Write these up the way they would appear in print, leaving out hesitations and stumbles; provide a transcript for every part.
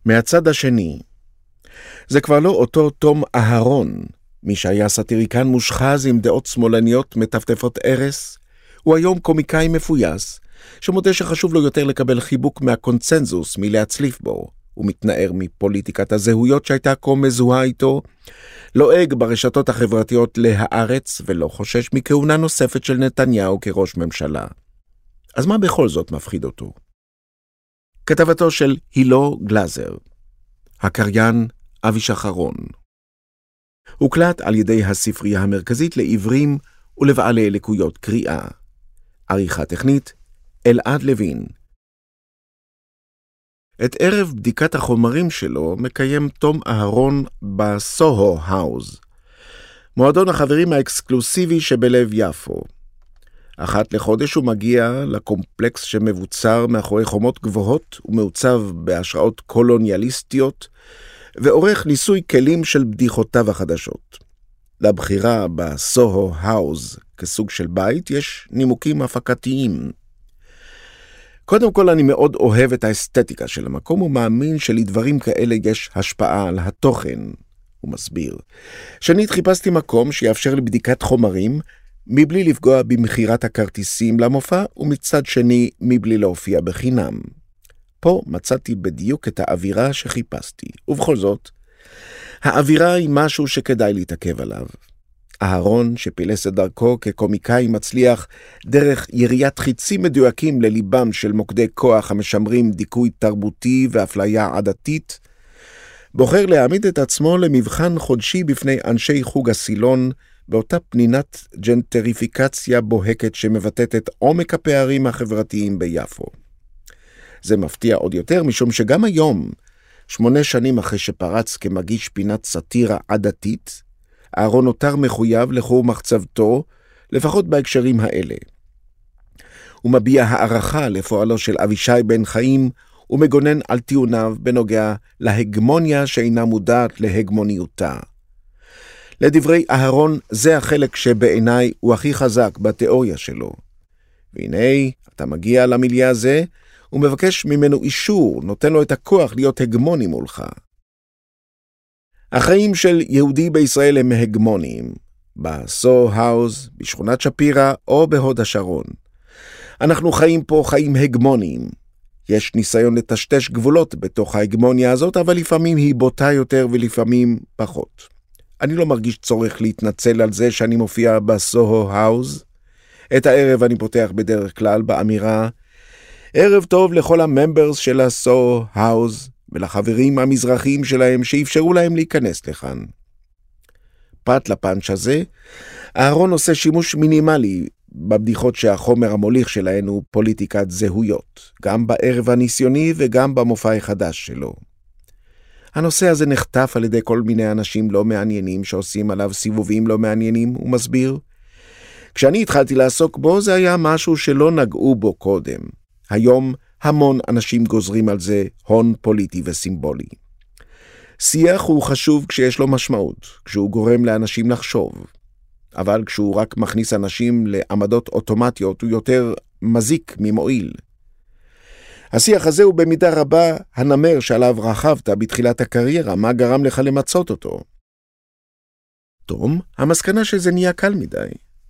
מהצד השני, זה כבר לא אותו תום אהרון, מי שהיה סטיריקן מושחז עם דעות שמאלניות מטפטפות ארס, הוא היום קומיקאי מפויס, שמודה שחשוב לו יותר לקבל חיבוק מהקונצנזוס מלהצליף בו, הוא מתנער מפוליטיקת הזהויות שהייתה כה מזוהה איתו, לועג ברשתות החברתיות להארץ ולא חושש מכהונה נוספת של נתניהו כראש ממשלה. אז מה בכל זאת מפחיד אותו? כתבתו של הילו גלזר, הקריין אבי שחרון. הוקלט על ידי הספרייה המרכזית לעיוורים ולבעלי לקויות קריאה. עריכה טכנית, אלעד לוין. את ערב בדיקת החומרים שלו מקיים תום אהרון בסוהו האוז, מועדון החברים האקסקלוסיבי שבלב יפו. אחת לחודש הוא מגיע לקומפלקס שמבוצר מאחורי חומות גבוהות ומעוצב בהשראות קולוניאליסטיות, ועורך ניסוי כלים של בדיחותיו החדשות. לבחירה בסוהו האוז כסוג של בית יש נימוקים הפקתיים. קודם כל, אני מאוד אוהב את האסתטיקה של המקום ומאמין שלדברים כאלה יש השפעה על התוכן, הוא מסביר. שנית, חיפשתי מקום שיאפשר לבדיקת חומרים מבלי לפגוע במחירת הכרטיסים למופע, ומצד שני מבלי להופיע בחינם. פה מצאתי בדיוק את האווירה שחיפשתי, ובכל זאת, האווירה היא משהו שכדאי להתעכב עליו. אהרון, שפילס את דרכו כקומיקאי מצליח דרך יריית חיצים מדויקים לליבם של מוקדי כוח המשמרים דיכוי תרבותי ואפליה עדתית, בוחר להעמיד את עצמו למבחן חודשי בפני אנשי חוג הסילון, באותה פנינת ג'נטריפיקציה בוהקת שמבטאת את עומק הפערים החברתיים ביפו. זה מפתיע עוד יותר משום שגם היום, 8 שנים אחרי שפרץ כמגיש פינת סאטירה עדתית, אהרון נותר מחויב לחור מחצבתו, לפחות בהקשרים האלה. הוא מביע הערכה לפועלו של אבישי בן חיים, ומגונן על טיעוניו בנוגע להגמוניה שאינה מודעת להגמוניותה. לדברי אהרון, זה החלק שבעיניי הוא הכי חזק בתיאוריה שלו. והנה, אתה מגיע למיליה הזה, ומבקש ממנו אישור, נותן לו את הכוח להיות הגמוני מולך. החיים של יהודי בישראל הם הגמוניים, בסוהו האוז, בשכונת שפירא או בהוד השרון. אנחנו חיים פה חיים הגמוניים. יש ניסיון לטשטש גבולות בתוך ההגמוניה הזאת, אבל לפעמים היא בוטה יותר ולפעמים פחות. אני לא מרגיש צורך להתנצל על זה שאני מופיע בסוהו האוז. את הערב אני פותח בדרך כלל באמירה, ערב טוב לכל הממברס של הסוהו האוז, ולחברים המזרחיים שלהם שאפשרו להם להיכנס לכאן. פרט לפאנץ' הזה, אהרון עושה שימוש מינימלי בבדיחות שהחומר המוליך שלהן הוא פוליטיקת זהויות, גם בערב הניסיוני וגם במופע החדש שלו. הנושא הזה נחטף על ידי כל מיני אנשים לא מעניינים שעושים עליו סיבובים לא מעניינים, הוא מסביר. כשאני התחלתי לעסוק בו זה היה משהו שלא נגעו בו קודם. היום המון אנשים גוזרים על זה הון פוליטי וסימבולי. שיח הוא חשוב כשיש לו משמעות, כשהוא גורם לאנשים לחשוב. אבל כשהוא רק מכניס אנשים לעמדות אוטומטיות הוא יותר מזיק ממועיל. השיח הזה הוא במידה רבה הנמר שעליו רכבת בתחילת הקריירה, מה גרם לך למצות אותו? תום, המסקנה שזה נהיה קל מדי.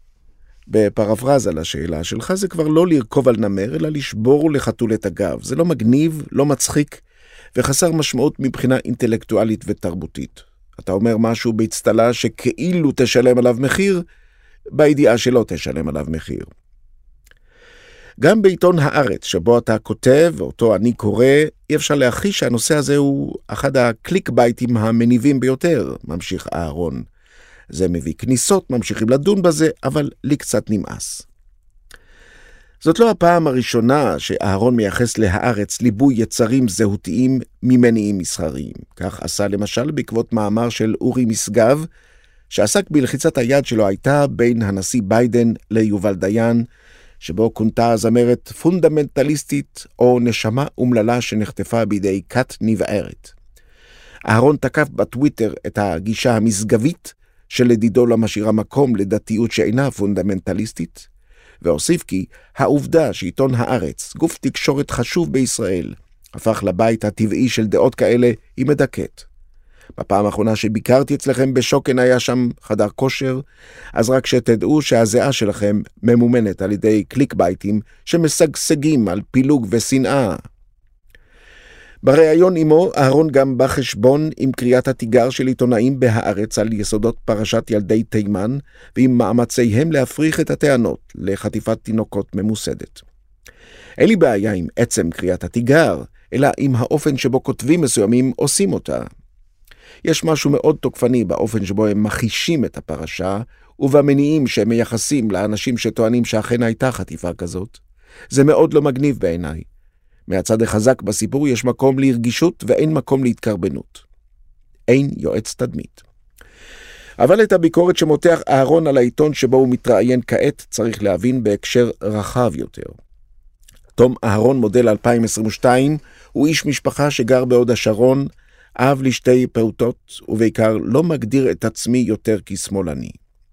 בפרפרזה לשאלה שלך זה כבר לא לרכוב על נמר, אלא לשבור לחתול את הגב. זה לא מגניב, לא מצחיק, וחסר משמעות מבחינה אינטלקטואלית ותרבותית. אתה אומר משהו בהצטלה שכאילו תשלם עליו מחיר, בידיעה שלא תשלם עליו מחיר. גם בעיתון הארץ, שבו אתה כותב, ואותו אני קורא, אי אפשר להכחיש שהנושא הזה הוא אחד הקליק בייטים המניבים ביותר, ממשיך אהרון. זה מביא כניסות, ממשיכים לדון בזה, אבל לי קצת נמאס. זאת לא הפעם הראשונה שאהרון מייחס להארץ ליבוי יצרים זהותיים ממניעים מסחריים. כך עשה למשל בעקבות מאמר של אורי משגב, שעסק בלחיצת היד שלו הייתה בין הנשיא ביידן ליובל דיין, שבו כונתה הזמרת פונדמנטליסטית או נשמה אומללה שנחטפה בידי כת נבערת. אהרון תקף בטוויטר את הגישה המשגבית שלדידו לא משאירה מקום לדתיות שאינה פונדמנטליסטית, והוסיף כי העובדה שעיתון הארץ, גוף תקשורת חשוב בישראל, הפך לבית הטבעי של דעות כאלה, היא מדכאת. בפעם האחרונה שביקרתי אצלכם בשוקן היה שם חדר כושר, אז רק שתדעו שהזיעה שלכם ממומנת על ידי קליק בייטים שמשגשגים על פילוג ושנאה. בריאיון עמו, אהרון גם בחשבון עם קריאת התיגר של עיתונאים בהארץ על יסודות פרשת ילדי תימן, ועם מאמציהם להפריך את הטענות לחטיפת תינוקות ממוסדת. אין לי בעיה עם עצם קריאת התיגר, אלא עם האופן שבו כותבים מסוימים עושים אותה. יש משהו מאוד תוקפני באופן שבו הם מחישים את הפרשה, ובמניעים שהם מייחסים לאנשים שטוענים שאכן הייתה חטיפה כזאת. זה מאוד לא מגניב בעיניי. מהצד החזק בסיפור יש מקום להרגישות ואין מקום להתקרבנות. אין יועץ תדמית. אבל את הביקורת שמותח אהרון על העיתון שבו הוא מתראיין כעת צריך להבין בהקשר רחב יותר. תום אהרון מודל 2022 הוא איש משפחה שגר בהוד השרון, אב לשתי פעוטות ובעיקר לא מגדיר את עצמי יותר כשמאלני.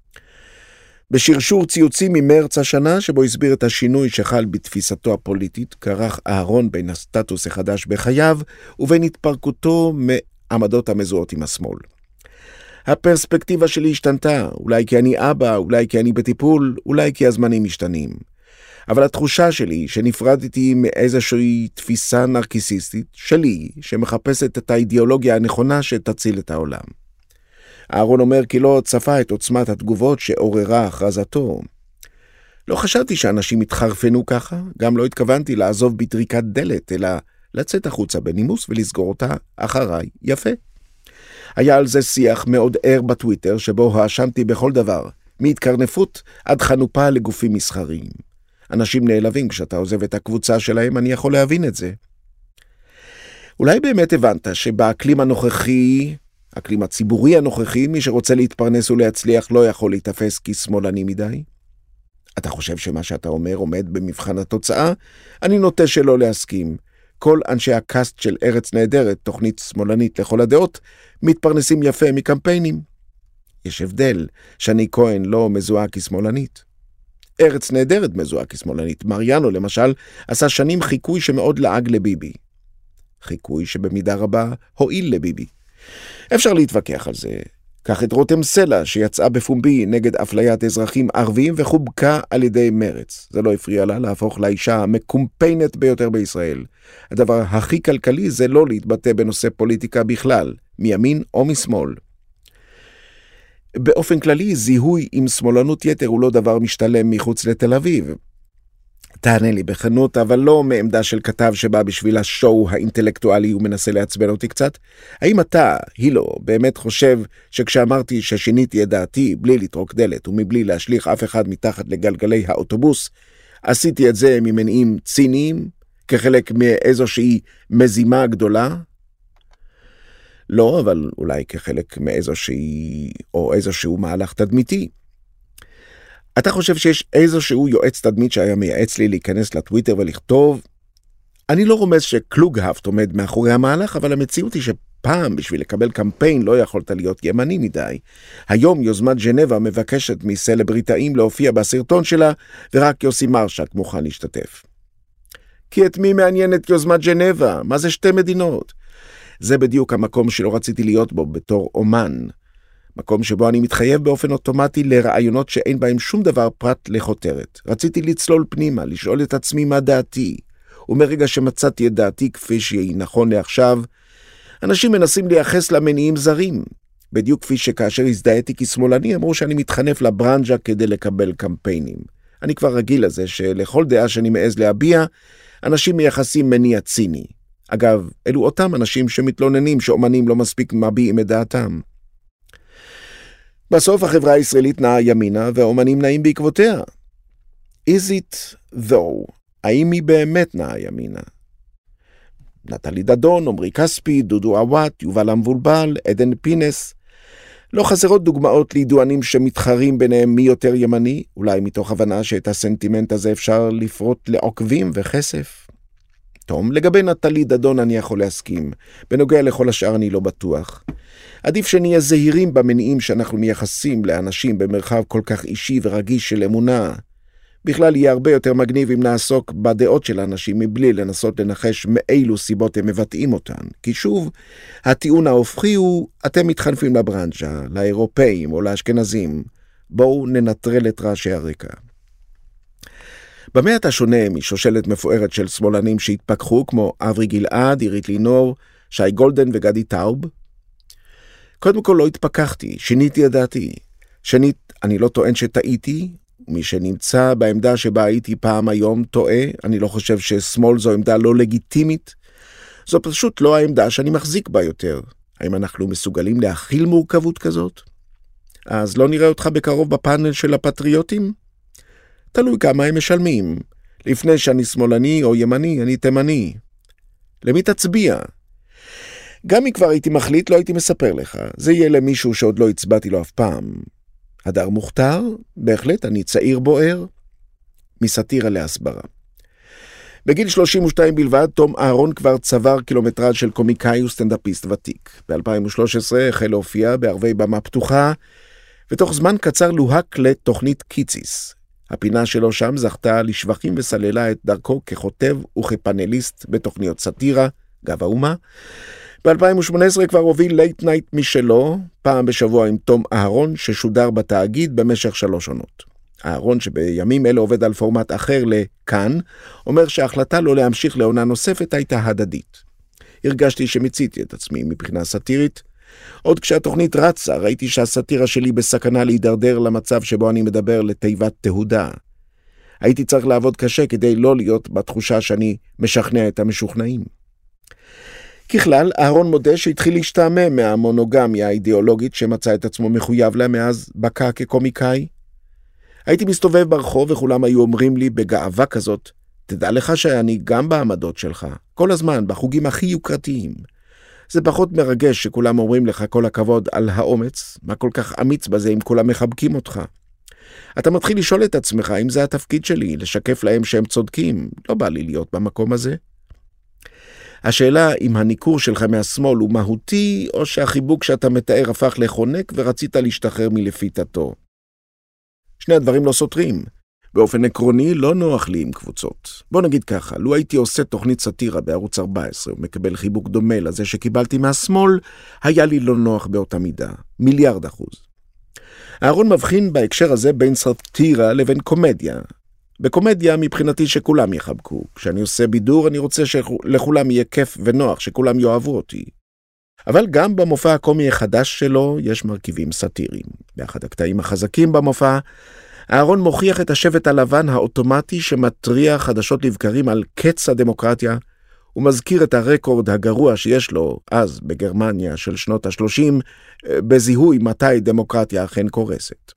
בשרשור ציוצים ממרץ השנה, שבו הסביר את השינוי שחל בתפיסתו הפוליטית, כרך אהרון בין הסטטוס החדש בחייו ובין התפרקותו מעמדות המזוהות עם השמאל. הפרספקטיבה שלי השתנתה, אולי כי אני אבא, אולי כי אני בטיפול, אולי כי הזמנים משתנים. אבל התחושה שלי שנפרדתי מאיזושהי תפיסה נרקיסיסטית שלי, שמחפשת את האידיאולוגיה הנכונה שתציל את העולם. אהרון אומר כי לא צפה את עוצמת התגובות שעוררה הכרזתו. לא חשבתי שאנשים יתחרפנו ככה, גם לא התכוונתי לעזוב בטריקת דלת, אלא לצאת החוצה בנימוס ולסגור אותה אחריי יפה. היה על זה שיח מאוד ער בטוויטר, שבו האשמתי בכל דבר, מהתקרנפות עד חנופה לגופים מסחריים. אנשים נעלבים כשאתה עוזב את הקבוצה שלהם, אני יכול להבין את זה. אולי באמת הבנת שבאקלים הנוכחי, אקלים הציבורי הנוכחי, מי שרוצה להתפרנס ולהצליח לא יכול להתאפס כשמאלני מדי? אתה חושב שמה שאתה אומר עומד במבחן התוצאה? אני נוטה שלא להסכים. כל אנשי הקאסט של ארץ נהדרת, תוכנית שמאלנית לכל הדעות, מתפרנסים יפה מקמפיינים. יש הבדל, שני כהן לא מזוהה כשמאלנית. ארץ נהדרת מזוהה כשמאלנית. מריאנו למשל עשה שנים חיקוי שמאוד לעג לביבי. חיקוי שבמידה רבה הועיל לביבי. אפשר להתווכח על זה. קח את רותם סלע שיצאה בפומבי נגד אפליית אזרחים ערבים וחובקה על ידי מרץ. זה לא הפריע לה להפוך לאישה המקומפיינת ביותר בישראל. הדבר הכי כלכלי זה לא להתבטא בנושא פוליטיקה בכלל, מימין או משמאל. באופן כללי, זיהוי עם שמאלנות יתר הוא לא דבר משתלם מחוץ לתל אביב. תענה לי בכנות, אבל לא מעמדה של כתב שבא בשביל השואו האינטלקטואלי ומנסה לעצבן אותי קצת. האם אתה, הילו, באמת חושב שכשאמרתי ששיניתי את דעתי בלי לטרוק דלת ומבלי להשליך אף אחד מתחת לגלגלי האוטובוס, עשיתי את זה ממניעים ציניים, כחלק מאיזושהי מזימה גדולה? לא, אבל אולי כחלק מאיזשהו מהלך תדמיתי. אתה חושב שיש איזשהו יועץ תדמית שהיה מייעץ לי להיכנס לטוויטר ולכתוב? אני לא רומז שקלוגהפט עומד מאחורי המהלך, אבל המציאות היא שפעם בשביל לקבל קמפיין לא יכולת להיות ימני מדי. היום יוזמת ז'נבה מבקשת מסלבריטאים להופיע בסרטון שלה, ורק יוסי מרשק מוכן להשתתף. כי את מי מעניינת יוזמת ז'נבה? מה זה שתי מדינות? זה בדיוק המקום שלא רציתי להיות בו בתור אומן. מקום שבו אני מתחייב באופן אוטומטי לרעיונות שאין בהם שום דבר פרט לחותרת. רציתי לצלול פנימה, לשאול את עצמי מה דעתי. ומרגע שמצאתי את דעתי כפי שהיא נכון לעכשיו, אנשים מנסים לייחס למניעים זרים. בדיוק כפי שכאשר הזדהיתי כשמאלני, אמרו שאני מתחנף לברנג'ה כדי לקבל קמפיינים. אני כבר רגיל לזה שלכל דעה שאני מעז להביע, אנשים מייחסים מניע ציני. אגב, אלו אותם אנשים שמתלוננים שאומנים לא מספיק מביעים את דעתם. בסוף החברה הישראלית נעה ימינה והאומנים נעים בעקבותיה. Is it though? האם היא באמת נעה ימינה? נטלי דדון, עמרי כספי, דודו עוואט, יובל המבולבל, עדן פינס. לא חסרות דוגמאות לידוענים שמתחרים ביניהם מי יותר ימני, אולי מתוך הבנה שאת הסנטימנט הזה אפשר לפרוט לעוקבים וכסף. תום, לגבי נטלי דדון אני יכול להסכים. בנוגע לכל השאר אני לא בטוח. עדיף שנהיה זהירים במניעים שאנחנו מייחסים לאנשים במרחב כל כך אישי ורגיש של אמונה. בכלל יהיה הרבה יותר מגניב אם נעסוק בדעות של האנשים מבלי לנסות לנחש מאילו סיבות הם מבטאים אותן. כי שוב, הטיעון ההופכי הוא, אתם מתחנפים לברנז'ה, לאירופאים או לאשכנזים. בואו ננטרל את רעשי הרקע. במה אתה שונה משושלת מפוארת של שמאלנים שהתפכחו כמו אברי גלעד, עירית לינור, שי גולדן וגדי טאוב? קודם כל לא התפכחתי, שיניתי את דעתי. שנית, אני לא טוען שטעיתי, ומי שנמצא בעמדה שבה הייתי פעם היום טועה, אני לא חושב ששמאל זו עמדה לא לגיטימית. זו פשוט לא העמדה שאני מחזיק בה יותר. האם אנחנו מסוגלים להכיל מורכבות כזאת? אז לא נראה אותך בקרוב בפאנל של הפטריוטים? תלוי כמה הם משלמים. לפני שאני שמאלני או ימני, אני תימני. למי תצביע? גם אם כבר הייתי מחליט, לא הייתי מספר לך. זה יהיה למישהו שעוד לא הצבעתי לו אף פעם. הדר מוכתר? בהחלט, אני צעיר בוער. מסאטירה להסברה. בגיל 32 בלבד, תום אהרון כבר צבר קילומטראז' של קומיקאי וסטנדאפיסט ותיק. ב-2013 החל להופיע בערבי במה פתוחה, ותוך זמן קצר לוהק לתוכנית קיציס. הפינה שלו שם זכתה לשבחים וסללה את דרכו ככותב וכפאנליסט בתוכניות סאטירה, גב האומה. ב-2018 כבר הוביל לייט נייט משלו, פעם בשבוע עם תום אהרון, ששודר בתאגיד במשך 3 עונות. אהרון, שבימים אלה עובד על פורמט אחר לכאן, אומר שההחלטה לא להמשיך לעונה נוספת הייתה הדדית. הרגשתי שמציתי את עצמי מבחינה סאטירית. עוד כשהתוכנית רצה, ראיתי שהסאטירה שלי בסכנה להידרדר למצב שבו אני מדבר לתיבת תהודה. הייתי צריך לעבוד קשה כדי לא להיות בתחושה שאני משכנע את המשוכנעים. ככלל, אהרון מודה שהתחיל להשתעמם מהמונוגמיה האידיאולוגית שמצא את עצמו מחויב לה מאז בקע כקומיקאי. הייתי מסתובב ברחוב וכולם היו אומרים לי בגאווה כזאת, תדע לך שאני גם בעמדות שלך, כל הזמן בחוגים הכי יוקרתיים. זה פחות מרגש שכולם אומרים לך כל הכבוד על האומץ, מה כל כך אמיץ בזה אם כולם מחבקים אותך. אתה מתחיל לשאול את עצמך אם זה התפקיד שלי, לשקף להם שהם צודקים, לא בא לי להיות במקום הזה. השאלה אם הניכור שלך מהשמאל הוא מהותי, או שהחיבוק שאתה מתאר הפך לחונק ורצית להשתחרר מלפיתתו. שני הדברים לא סותרים. באופן עקרוני לא נוח לי עם קבוצות. בוא נגיד ככה, לו הייתי עושה תוכנית סאטירה בערוץ 14 ומקבל חיבוק דומה לזה שקיבלתי מהשמאל, היה לי לא נוח באותה מידה, 1,000,000,000%. אהרון מבחין בהקשר הזה בין סאטירה לבין קומדיה. בקומדיה מבחינתי שכולם יחבקו. כשאני עושה בידור אני רוצה שלכולם יהיה כיף ונוח, שכולם יאהבו אותי. אבל גם במופע הקומי החדש שלו יש מרכיבים סאטיריים. באחד הקטעים החזקים במופע, אהרון מוכיח את השבט הלבן האוטומטי שמטריע חדשות לבקרים על קץ הדמוקרטיה, ומזכיר את הרקורד הגרוע שיש לו אז בגרמניה של שנות ה-30, בזיהוי מתי דמוקרטיה אכן קורסת.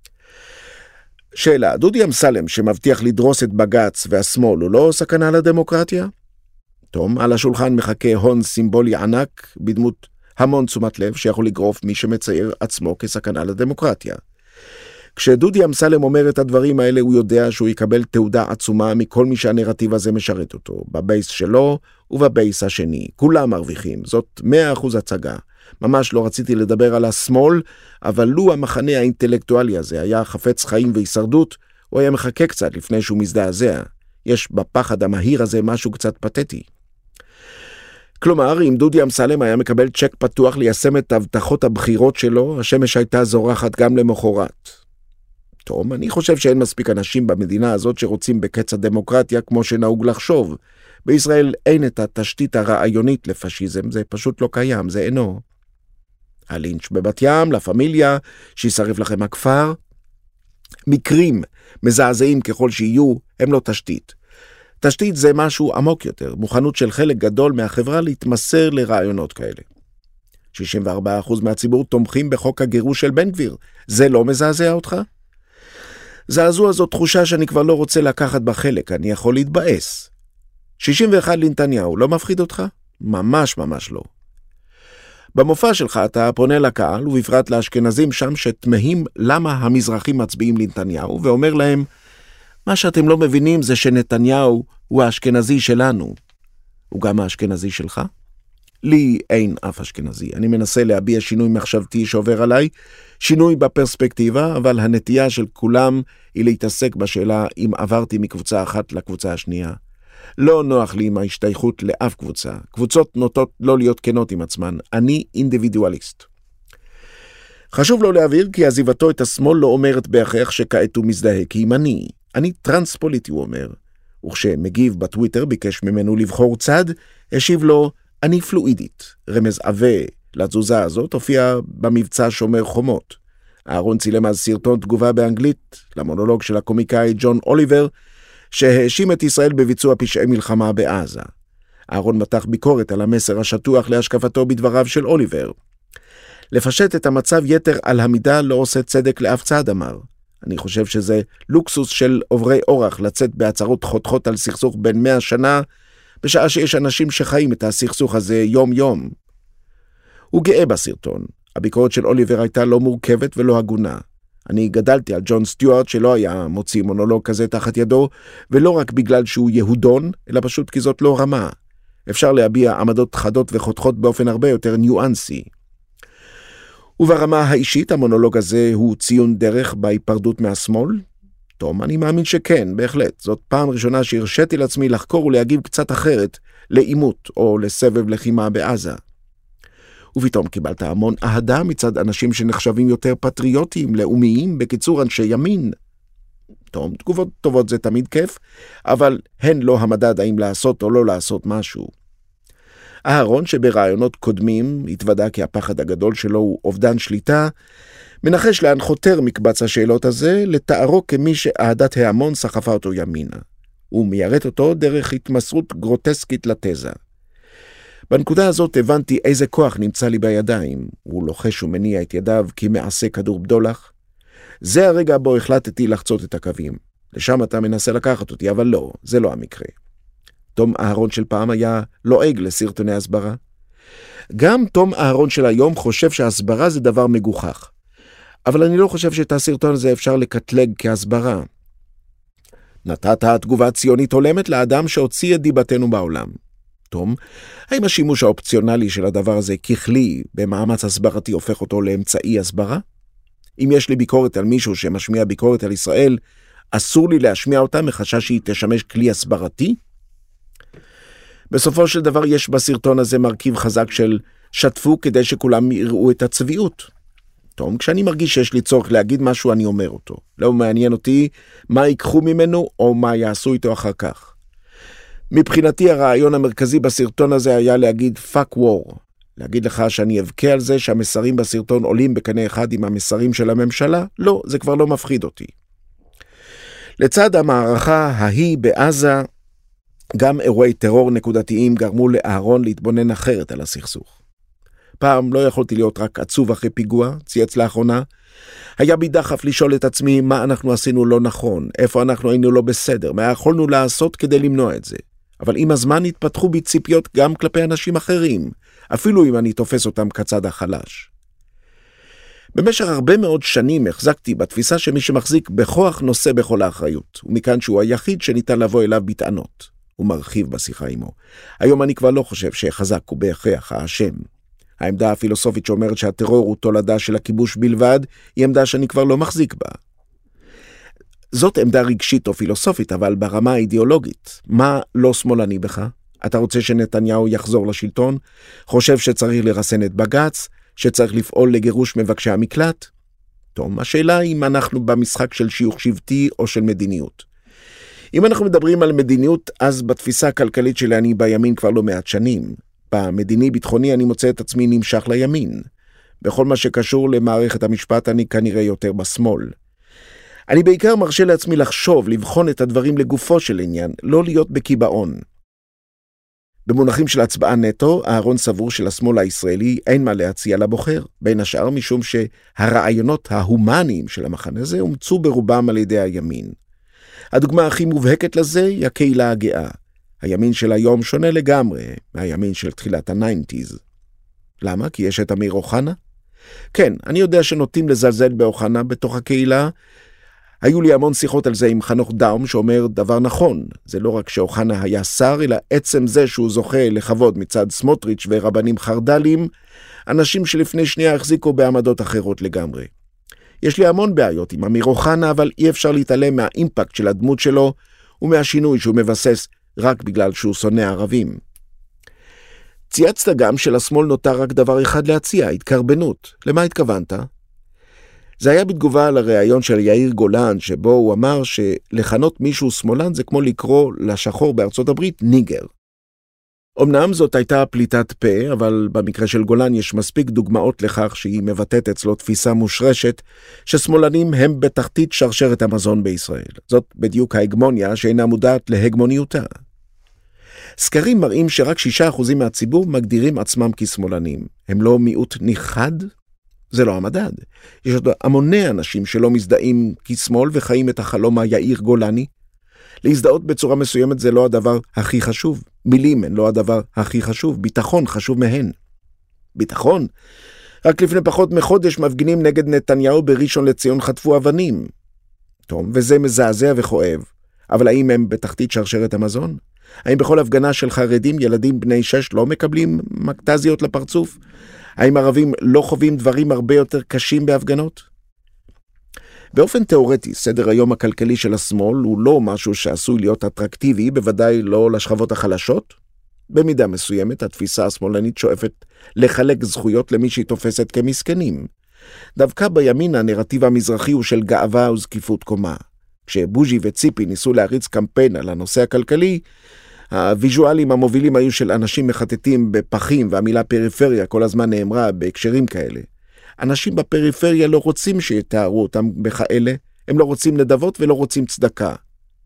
שאלה, דודי אמסלם שמבטיח לדרוס את בג"ץ והשמאל הוא לא סכנה לדמוקרטיה? תום, על השולחן מחכה הון סימבולי ענק בדמות המון תשומת לב שיכול לגרוף מי שמצייר עצמו כסכנה לדמוקרטיה. כשדודי אמסלם אומר את הדברים האלה הוא יודע שהוא יקבל תעודה עצומה מכל מי שהנרטיב הזה משרת אותו, בבייס שלו ובבייס השני. כולם מרוויחים, זאת 100% הצגה. ממש לא רציתי לדבר על השמאל, אבל לו המחנה האינטלקטואלי הזה היה חפץ חיים והישרדות, הוא היה מחכה קצת לפני שהוא מזדעזע. יש בפחד המהיר הזה משהו קצת פתטי. כלומר, אם דודי אמסלם היה מקבל צ'ק פתוח ליישם את הבטחות הבחירות שלו, השמש הייתה זורחת גם למחרת. טוב, אני חושב שאין מספיק אנשים במדינה הזאת שרוצים בקץ הדמוקרטיה כמו שנהוג לחשוב. בישראל אין את התשתית הרעיונית לפשיזם, זה פשוט לא קיים, זה אינו. הלינץ' בבת ים, לפמיליה, שישרף לכם הכפר. מקרים מזעזעים ככל שיהיו, הם לא תשתית. תשתית זה משהו עמוק יותר, מוכנות של חלק גדול מהחברה להתמסר לרעיונות כאלה. 64% מהציבור תומכים בחוק הגירוש של בן גביר. זה לא מזעזע אותך? זעזוע זו תחושה שאני כבר לא רוצה לקחת בה חלק, אני יכול להתבאס. 61 לנתניהו, לא מפחיד אותך? ממש ממש לא. במופע שלך אתה פונה לקהל, ובפרט לאשכנזים שם שתמהים למה המזרחים מצביעים לנתניהו, ואומר להם, מה שאתם לא מבינים זה שנתניהו הוא האשכנזי שלנו. הוא גם האשכנזי שלך? לי אין אף אשכנזי. אני מנסה להביע שינוי מחשבתי שעובר עליי, שינוי בפרספקטיבה, אבל הנטייה של כולם היא להתעסק בשאלה אם עברתי מקבוצה אחת לקבוצה השנייה. לא נוח לי עם ההשתייכות לאף קבוצה. קבוצות נוטות לא להיות כנות עם עצמן. אני אינדיבידואליסט. חשוב לו להבהיר כי עזיבתו את השמאל לא אומרת בהכרח שכעת הוא מזדהה כימני. אני טרנס-פוליטי, הוא אומר. וכשמגיב בטוויטר ביקש ממנו לבחור צד, השיב לו, אני פלואידית. רמז עווה לתזוזה הזאת הופיע במבצע שומר חומות. אהרון צילם אז סרטון תגובה באנגלית למונולוג של הקומיקאי ג'ון אוליבר, שהאשים את ישראל בביצוע פשעי מלחמה בעזה. אהרון מתח ביקורת על המסר השטוח להשקפתו בדבריו של אוליבר. לפשט את המצב יתר על המידה לא עושה צדק לאף צד, אמר. אני חושב שזה לוקסוס של עוברי אורח לצאת בהצהרות חותכות על סכסוך בין 100 שנה, בשעה שיש אנשים שחיים את הסכסוך הזה יום-יום. הוא גאה בסרטון. הביקורת של אוליבר הייתה לא מורכבת ולא הגונה. אני גדלתי על ג'ון סטיוארט שלא היה מוציא מונולוג כזה תחת ידו, ולא רק בגלל שהוא יהודון, אלא פשוט כי זאת לא רמה. אפשר להביע עמדות חדות וחותכות באופן הרבה יותר ניואנסי. וברמה האישית המונולוג הזה הוא ציון דרך בהיפרדות מהשמאל? טוב, אני מאמין שכן, בהחלט. זאת פעם ראשונה שהרשיתי לעצמי לחקור ולהגיב קצת אחרת לאימות או לסבב לחימה בעזה. ופתאום קיבלת המון אהדה מצד אנשים שנחשבים יותר פטריוטיים, לאומיים, בקיצור אנשי ימין. טוב, תגובות טובות זה תמיד כיף, אבל הן לא המדד האם לעשות או לא לעשות משהו. אהרון שברעיונות קודמים התוודע כי הפחד הגדול שלו הוא אובדן שליטה, מנחש לאן חותר מקבץ השאלות הזה לתארו כמי שאהדת ההמון סחפה אותו ימינה. הוא מיירט אותו דרך התמסרות גרוטסקית לתזה. בנקודה הזאת הבנתי איזה כוח נמצא לי בידיים. הוא לוחש ומניע את ידיו כמעשה כדור בדולח. זה הרגע בו החלטתי לחצות את הקווים. לשם אתה מנסה לקחת אותי, אבל לא, זה לא המקרה. תום אהרון של פעם היה לועג לסרטוני הסברה. גם תום אהרון של היום חושב שהסברה זה דבר מגוחך. אבל אני לא חושב שאת הסרטון הזה אפשר לקטלג כהסברה. נתת תגובה ציונית הולמת לאדם שהוציא את דיבתנו בעולם. תום, האם השימוש האופציונלי של הדבר הזה ככלי במאמץ הסברתי הופך אותו לאמצעי הסברה? אם יש לי ביקורת על מישהו שמשמיע ביקורת על ישראל, אסור לי להשמיע אותה מחשש שהיא תשמש כלי הסברתי? בסופו של דבר יש בסרטון הזה מרכיב חזק של שתפו כדי שכולם יראו את הצביעות. טוב, כשאני מרגיש שיש לי צורך להגיד משהו, אני אומר אותו. לא מעניין אותי מה ייקחו ממנו או מה יעשו איתו אחר כך. מבחינתי הרעיון המרכזי בסרטון הזה היה להגיד fuck war. להגיד לך שאני אבכה על זה שהמסרים בסרטון עולים בקנה אחד עם המסרים של הממשלה? לא, זה כבר לא מפחיד אותי. לצד המערכה ההיא בעזה, גם אירועי טרור נקודתיים גרמו לאהרון להתבונן אחרת על הסכסוך. פעם לא יכולתי להיות רק עצוב אחרי פיגוע, צייץ לאחרונה. היה בי דחף לשאול את עצמי מה אנחנו עשינו לא נכון, איפה אנחנו היינו לא בסדר, מה יכולנו לעשות כדי למנוע את זה. אבל עם הזמן התפתחו בי ציפיות גם כלפי אנשים אחרים, אפילו אם אני תופס אותם כצד החלש. במשך הרבה מאוד שנים החזקתי בתפיסה שמי שמחזיק בכוח נושא בכל האחריות, ומכאן שהוא היחיד שניתן לבוא אליו בטענות. הוא מרחיב בשיחה עמו. היום אני כבר לא חושב שחזק הוא בהכרח האשם. העמדה הפילוסופית שאומרת שהטרור הוא תולדה של הכיבוש בלבד, היא עמדה שאני כבר לא מחזיק בה. זאת עמדה רגשית או פילוסופית, אבל ברמה האידיאולוגית. מה לא שמאלני בך? אתה רוצה שנתניהו יחזור לשלטון? חושב שצריך לרסן את בג"ץ? שצריך לפעול לגירוש מבקשי המקלט? טוב, השאלה היא אם אנחנו במשחק של שיוך שבטי או של מדיניות. אם אנחנו מדברים על מדיניות, אז בתפיסה הכלכלית שלי אני בימין כבר לא מעט שנים. במדיני-ביטחוני אני מוצא את עצמי נמשך לימין. בכל מה שקשור למערכת המשפט אני כנראה יותר בשמאל. אני בעיקר מרשה לעצמי לחשוב, לבחון את הדברים לגופו של עניין, לא להיות בקיבעון. במונחים של הצבעה נטו, אהרון סבור של השמאל הישראלי אין מה להציע לבוחר, בין השאר משום שהרעיונות ההומניים של המחנה הזה אומצו ברובם על ידי הימין. הדוגמה הכי מובהקת לזה היא הקהילה הגאה. הימין של היום שונה לגמרי מהימין של תחילת ה-90s. למה? כי יש את אמיר אוחנה? כן, אני יודע שנוטים לזלזל באוחנה בתוך הקהילה. היו לי המון שיחות על זה עם חנוך דאום, שאומר דבר נכון. זה לא רק שאוחנה היה שר, אלא עצם זה שהוא זוכה לכבוד מצד סמוטריץ' ורבנים חרד"לים, אנשים שלפני שנייה החזיקו בעמדות אחרות לגמרי. יש לי המון בעיות עם אמיר אוחנה, אבל אי אפשר להתעלם מהאימפקט של הדמות שלו, ומהשינוי שהוא מבסס רק בגלל שהוא שונא ערבים. צייצת גם שלשמאל נותר רק דבר אחד להציע, התקרבנות. למה התכוונת? זה היה בתגובה לראיון של יאיר גולן, שבו הוא אמר שלכנות מישהו שמאלן זה כמו לקרוא לשחור בארצות הברית ניגר. אמנם זאת הייתה פליטת פה, אבל במקרה של גולן יש מספיק דוגמאות לכך שהיא מבטאת אצלו תפיסה מושרשת, ששמאלנים הם בתחתית שרשרת המזון בישראל. זאת בדיוק ההגמוניה שאינה מודעת להגמוניותה. סקרים מראים שרק 6% מהציבור מגדירים עצמם כשמאלנים. הם לא מיעוט נכחד? זה לא המדד. יש עוד המוני אנשים שלא מזדהים כשמאל וחיים את החלום היאיר גולני. להזדהות בצורה מסוימת זה לא הדבר הכי חשוב. מילים הן לא הדבר הכי חשוב. ביטחון חשוב מהן. ביטחון? רק לפני פחות מחודש מפגינים נגד נתניהו בראשון לציון חטפו אבנים. טוב, וזה מזעזע וכואב. אבל האם הם בתחתית שרשרת המזון? האם בכל הפגנה של חרדים ילדים בני 6 לא מקבלים מקטזיות לפרצוף? האם ערבים לא חווים דברים הרבה יותר קשים בהפגנות? באופן תיאורטי, סדר היום הכלכלי של השמאל הוא לא משהו שעשוי להיות אטרקטיבי, בוודאי לא לשכבות החלשות. במידה מסוימת, התפיסה השמאלנית שואפת לחלק זכויות למי שהיא תופסת כמסכנים. דווקא בימין הנרטיב המזרחי הוא של גאווה וזקיפות קומה. כשבוז'י וציפי ניסו להריץ קמפיין על הנושא הכלכלי, הוויזואלים המובילים היו של אנשים מחטטים בפחים, והמילה פריפריה כל הזמן נאמרה בהקשרים כאלה. אנשים בפריפריה לא רוצים שיתארו אותם בכאלה, הם לא רוצים נדבות ולא רוצים צדקה.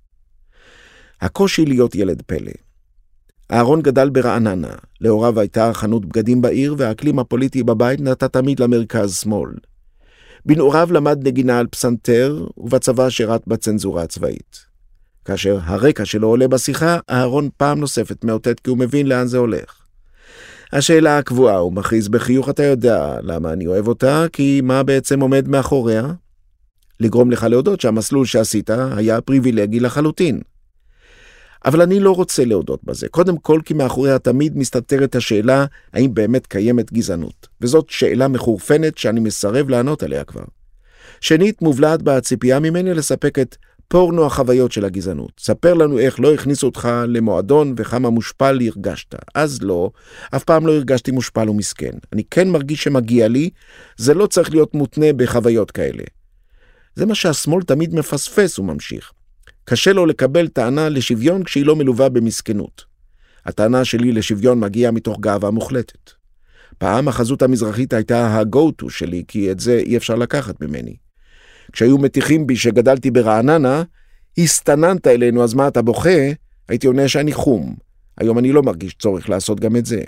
הקושי להיות ילד פלא. אהרון גדל ברעננה, להוריו הייתה חנות בגדים בעיר, והאקלים הפוליטי בבית נטע תמיד למרכז שמאל. בנעוריו למד נגינה על פסנתר, ובצבא שירת בצנזורה הצבאית. כאשר הרקע שלו עולה בשיחה, אהרון פעם נוספת מאותת כי הוא מבין לאן זה הולך. השאלה הקבועה, הוא מכריז בחיוך, אתה יודע למה אני אוהב אותה, כי מה בעצם עומד מאחוריה? לגרום לך להודות שהמסלול שעשית היה פריבילגי לחלוטין. אבל אני לא רוצה להודות בזה. קודם כל, כי מאחוריה תמיד מסתתרת השאלה האם באמת קיימת גזענות. וזאת שאלה מחורפנת שאני מסרב לענות עליה כבר. שנית, מובלעת בציפייה ממני לספק את פורנו החוויות של הגזענות. ספר לנו איך לא הכניסו אותך למועדון וכמה מושפל הרגשת. אז לא, אף פעם לא הרגשתי מושפל ומסכן. אני כן מרגיש שמגיע לי, זה לא צריך להיות מותנה בחוויות כאלה. זה מה שהשמאל תמיד מפספס וממשיך. קשה לו לקבל טענה לשוויון כשהיא לא מלווה במסכנות. הטענה שלי לשוויון מגיעה מתוך גאווה מוחלטת. פעם החזות המזרחית הייתה ה-go-to שלי, כי את זה אי אפשר לקחת ממני. כשהיו מתיחים בי שגדלתי ברעננה, הסתננת אלינו, אז מה אתה בוכה? הייתי עונה שאני חום. היום אני לא מרגיש צורך לעשות גם את זה.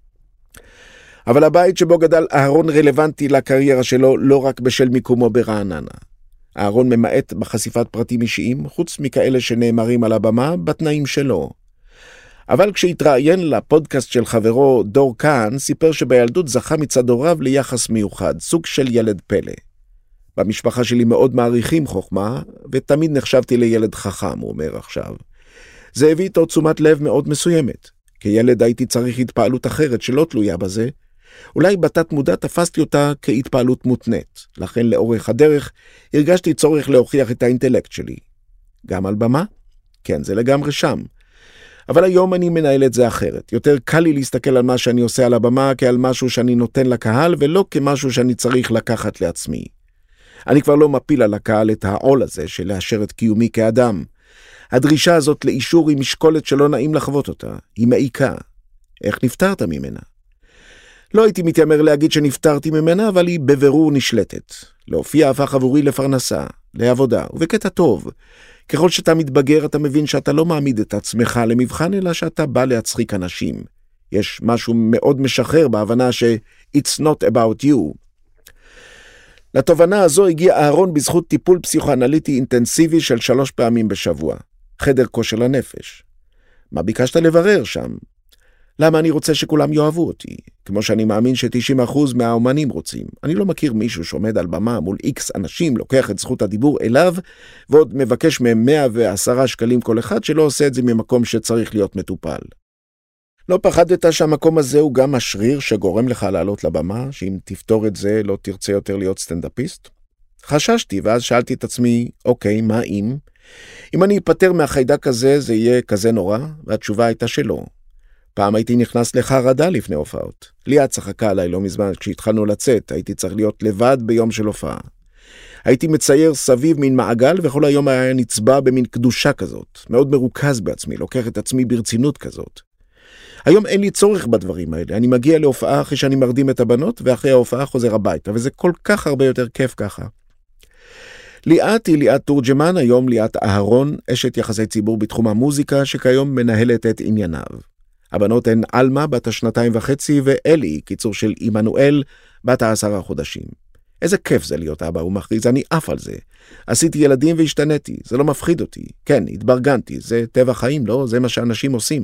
אבל הבית שבו גדל אהרון רלוונטי לקריירה שלו לא רק בשל מיקומו ברעננה. אהרון ממעט בחשיפת פרטים אישיים, חוץ מכאלה שנאמרים על הבמה, בתנאים שלו. אבל כשהתראיין לפודקאסט של חברו דור קאן, סיפר שבילדות זכה מצד הוריו ליחס מיוחד, סוג של ילד פלא. במשפחה שלי מאוד מעריכים חוכמה, ותמיד נחשבתי לילד חכם, הוא אומר עכשיו. זה הביא איתו תשומת לב מאוד מסוימת. כילד הייתי צריך התפעלות אחרת שלא תלויה בזה. אולי בתת מודע תפסתי אותה כהתפעלות מותנית. לכן לאורך הדרך הרגשתי צורך להוכיח את האינטלקט שלי. גם על במה? כן, זה לגמרי שם. אבל היום אני מנהל את זה אחרת. יותר קל לי להסתכל על מה שאני עושה על הבמה כעל משהו שאני נותן לקהל, ולא כמשהו שאני צריך לקחת לעצמי. אני כבר לא מפיל על הקהל את העול הזה של לאשר את קיומי כאדם. הדרישה הזאת לאישור היא משקולת שלא נעים לחוות אותה. היא מעיקה. איך נפטרת ממנה? לא הייתי מתיימר להגיד שנפטרתי ממנה, אבל היא בבירור נשלטת. להופיע הפך עבורי לפרנסה, לעבודה, ובקטע טוב. ככל שאתה מתבגר, אתה מבין שאתה לא מעמיד את עצמך למבחן, אלא שאתה בא להצחיק אנשים. יש משהו מאוד משחרר בהבנה ש-it's not about you. לתובנה הזו הגיע אהרון בזכות טיפול פסיכואנליטי אינטנסיבי של 3 פעמים בשבוע. חדר כושר לנפש. מה ביקשת לברר שם? למה אני רוצה שכולם יאהבו אותי? כמו שאני מאמין ש90% מהאומנים רוצים. אני לא מכיר מישהו שעומד על במה מול X אנשים, לוקח את זכות הדיבור אליו, ועוד מבקש מהם 110 שקלים כל אחד, שלא עושה את זה ממקום שצריך להיות מטופל. לא פחדת שהמקום הזה הוא גם השריר שגורם לך לעלות לבמה, שאם תפתור את זה לא תרצה יותר להיות סטנדאפיסט? חששתי, ואז שאלתי את עצמי, אוקיי, מה אם? אם אני אפטר מהחיידק הזה, זה יהיה כזה נורא? והתשובה הייתה שלא. פעם הייתי נכנס לחרדה לפני הופעות. ליאת צחקה עליי לא מזמן כשהתחלנו לצאת, הייתי צריך להיות לבד ביום של הופעה. הייתי מצייר סביב מין מעגל, וכל היום היה נצבע במין קדושה כזאת. מאוד מרוכז בעצמי, לוקח את עצמי ברצינות כזאת. היום אין לי צורך בדברים האלה. אני מגיע להופעה אחרי שאני מרדים את הבנות, ואחרי ההופעה חוזר הביתה, וזה כל כך הרבה יותר כיף ככה. ליאת היא ליאת תורג'מן, היום ליאת אהרון, אשת יחסי ציבור בתחום המוזיקה, שכיום מנהלת את ענייניו. הבנות הן אלמה, בת 2.5, ואלי, קיצור של עמנואל, בת 10 חודשים. איזה כיף זה להיות אבא, הוא מכריז, אני אף על זה. עשיתי ילדים והשתניתי, זה לא מפחיד אותי. כן, התברגנתי, זה טבע חיים, לא? זה מה שאנשים עושים.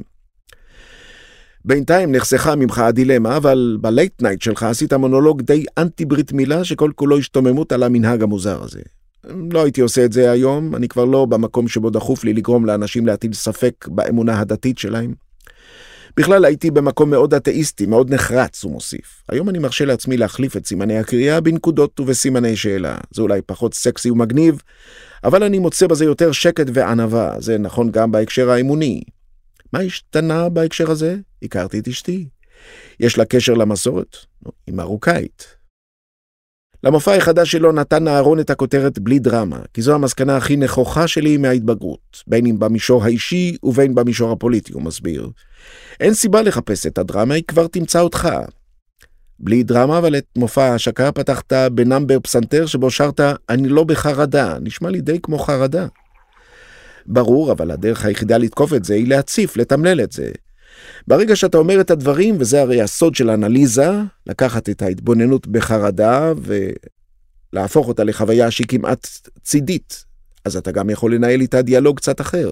בינתיים נחסכה ממך הדילמה, אבל בלייט נייט שלך עשית מונולוג די אנטי ברית מילה, שכל כולו השתוממות על המנהג המוזר הזה. לא הייתי עושה את זה היום, אני כבר לא במקום שבו דחוף לי לגרום לאנשים להטיל ספק באמונה הדתית שלהם. בכלל הייתי במקום מאוד אתאיסטי, מאוד נחרץ, הוא מוסיף. היום אני מרשה לעצמי להחליף את סימני הקריאה בנקודות ובסימני שאלה. זה אולי פחות סקסי ומגניב, אבל אני מוצא בזה יותר שקט וענווה. זה נכון גם בהקשר האמוני. מה השתנה בהקשר הזה? הכרתי את אשתי. יש לה קשר למסורת? היא מרוקאית. למופע החדש שלו נתן אהרון את הכותרת בלי דרמה, כי זו המסקנה הכי נכוחה שלי מההתבגרות, בין אם במישור האישי ובין במישור הפוליטי, הוא מסביר. אין סיבה לחפש את הדרמה, היא כבר תמצא אותך. בלי דרמה, אבל את מופע ההשקה פתחת בנאמבר פסנתר שבו שרת אני לא בחרדה, נשמע לי די כמו חרדה. ברור, אבל הדרך היחידה לתקוף את זה היא להציף, לתמלל את זה. ברגע שאתה אומר את הדברים, וזה הרי הסוד של האנליזה, לקחת את ההתבוננות בחרדה ולהפוך אותה לחוויה שהיא כמעט צידית, אז אתה גם יכול לנהל איתה דיאלוג קצת אחר.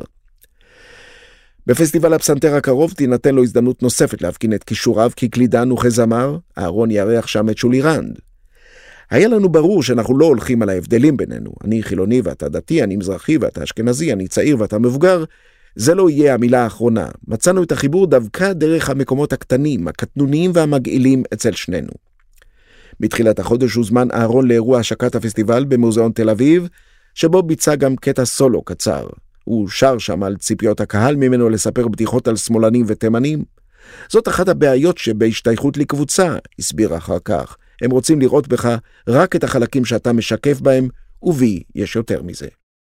בפסטיבל הפסנתר הקרוב תינתן לו הזדמנות נוספת להפגין את כישוריו כקלידן וכזמר, אהרון יארח שם את שולי רנד. היה לנו ברור שאנחנו לא הולכים על ההבדלים בינינו, אני חילוני ואתה דתי, אני מזרחי ואתה אשכנזי, אני צעיר ואתה מבוגר, זה לא יהיה המילה האחרונה. מצאנו את החיבור דווקא דרך המקומות הקטנים, הקטנוניים והמגעילים אצל שנינו. בתחילת החודש הוזמן אהרון לאירוע השקת הפסטיבל במוזיאון תל אביב, שבו ביצע גם קטע סולו קצר. הוא שר שם על ציפיות הקהל ממנו לספר בדיחות על שמאלנים ותימנים. זאת אחת הבעיות שבהשתייכות לקבוצה, הסביר אחר כך. הם רוצים לראות בך רק את החלקים שאתה משקף בהם, ובי יש יותר מזה.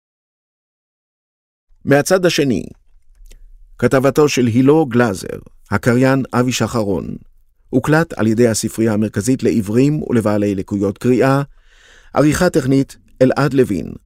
מהצד השני, כתבתו של הילו גלזר, הקריין אבי שחרון, הוקלט על ידי הספרייה המרכזית לעיוורים ולבעלי לקויות קריאה, עריכה טכנית אלעד לוין,